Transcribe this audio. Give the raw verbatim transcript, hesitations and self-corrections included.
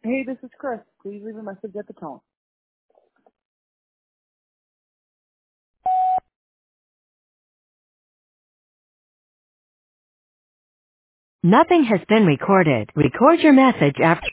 Hey, this is Chris. Please leave a message at the tone. Nothing has been recorded. Record your message after